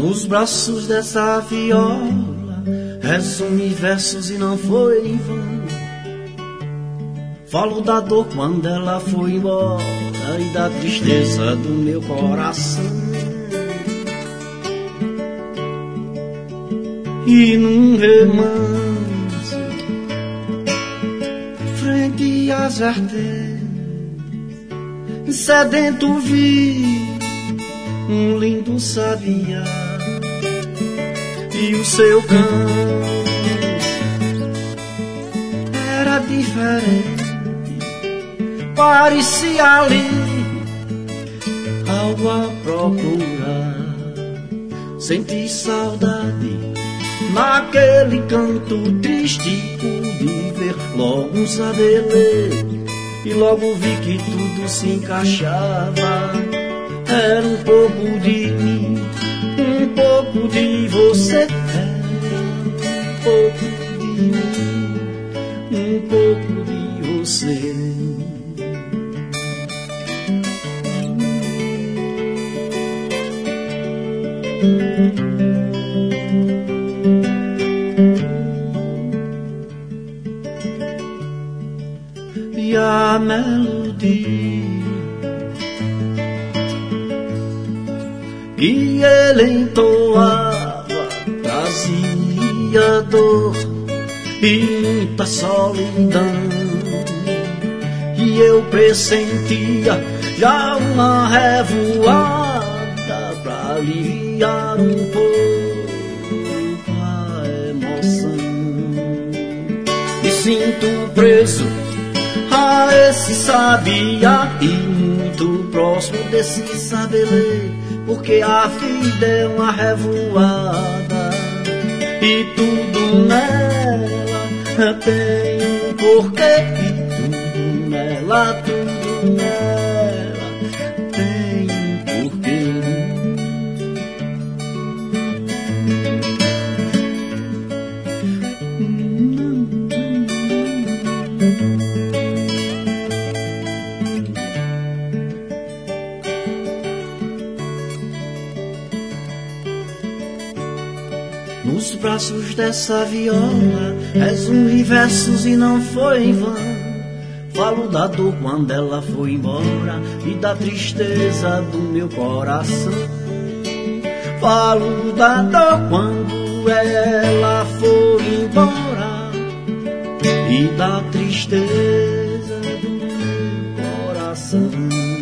Nos braços dessa viola resume versos e não foi em vão. Falo da dor quando ela foi embora e da tristeza do meu coração. E num remanso, frente às vertentes, sedento vi um lindo sabiá e o seu canto era diferente. Parecia ali algo a procurar. Senti saudade naquele canto triste, pude ver logo um sabelê e logo vi que tudo se encaixava. Era um pouco de mim, um pouco de você. Era um pouco de mim, um pouco de você. E a melodia que ele entoava trazia dor e muita solidão, e eu pressentia já uma revoada pra aliviar um pouco a emoção. Me sinto preso a esse sabiá e muito próximo desse sabelê, porque a vida é uma revoada e tudo nela tem um porquê. E tudo nela tem um porquê. Nos braços dessa viola resume versos e não foi em vão. Falo da dor quando ela foi embora e da tristeza do meu coração. Falo da dor quando ela foi embora e da tristeza do meu coração.